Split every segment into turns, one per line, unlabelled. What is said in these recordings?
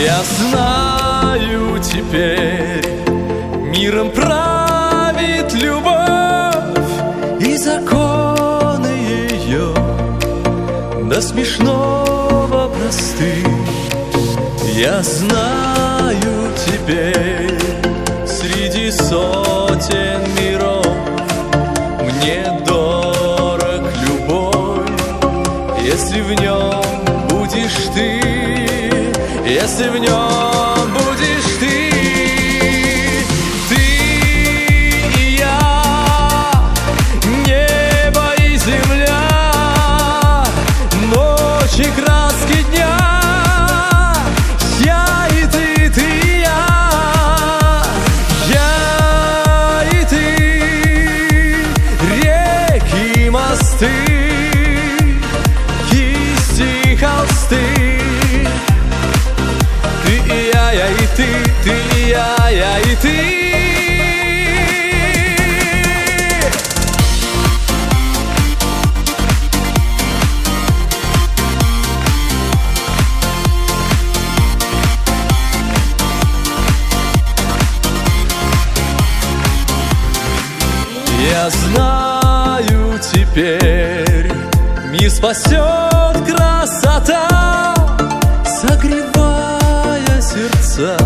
Я знаю теперь, миром правит любовь, и законы ее до смешного просты. Я знаю теперь, среди сотен миров мне дорог любовь, если в нем будешь ты, если в нем будешь ты. Ты и я, небо и земля, ночь и краски дня, я и ты и я и ты, реки, мосты, кисти, холсты. Я и ты и я и ты. Я знаю теперь, мир спасет красота, согревая сердца,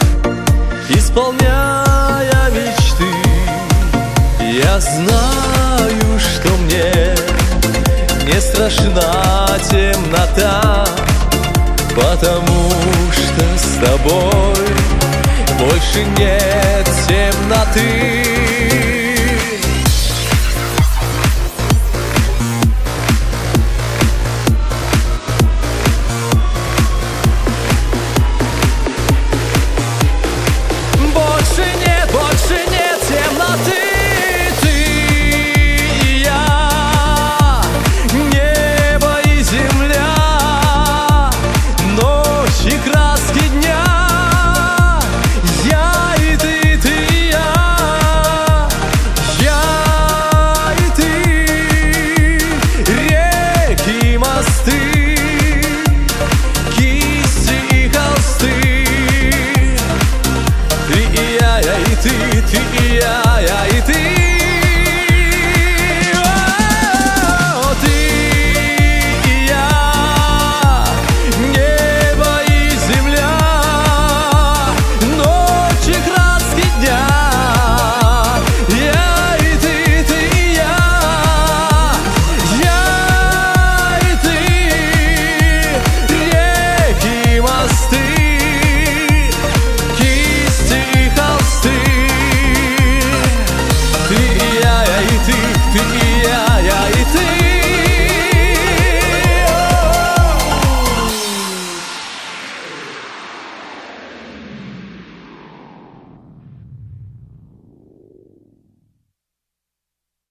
исполняя мечты. Я знаю, что мне не страшна темнота, потому что с тобой больше нет темноты.